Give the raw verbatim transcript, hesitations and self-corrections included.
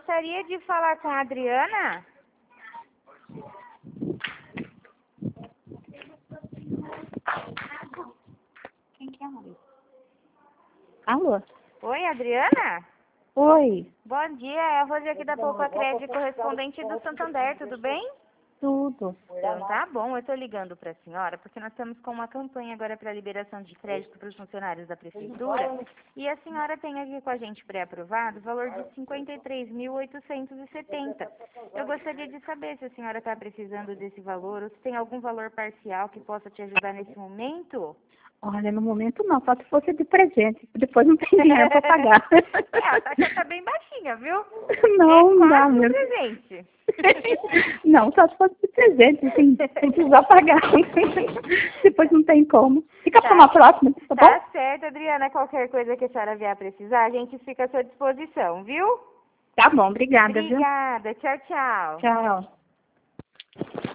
gostaria de falar com a Adriana? Quem que é, Maria? Alô? Oi, Adriana? Oi, Bom dia, é a Rose aqui da Poupa Crédito, correspondente do Santander, tudo bem? tudo. Então tá bom, eu estou ligando para a senhora porque nós estamos com uma campanha agora para liberação de crédito para os funcionários da prefeitura e a senhora tem aqui com a gente pré-aprovado o valor de cinquenta e três mil oitocentos e setenta. Eu gostaria de saber se a senhora está precisando desse valor ou se tem algum valor parcial que possa te ajudar nesse momento. Olha, no momento não, só se fosse de presente. Depois não tem dinheiro para pagar. É, a taxa está bem baixinha, viu? Não, é não dá quase um mesmo. presente. Não, só se fosse de presente, assim, não precisar pagar. Depois não tem como. Fica Tá. para uma próxima, tá Tá bom? certo, Adriana. Qualquer coisa que a senhora vier a precisar, a gente fica à sua disposição, viu? Tá bom, obrigada, viu? Obrigada. Tchau, tchau. Tchau.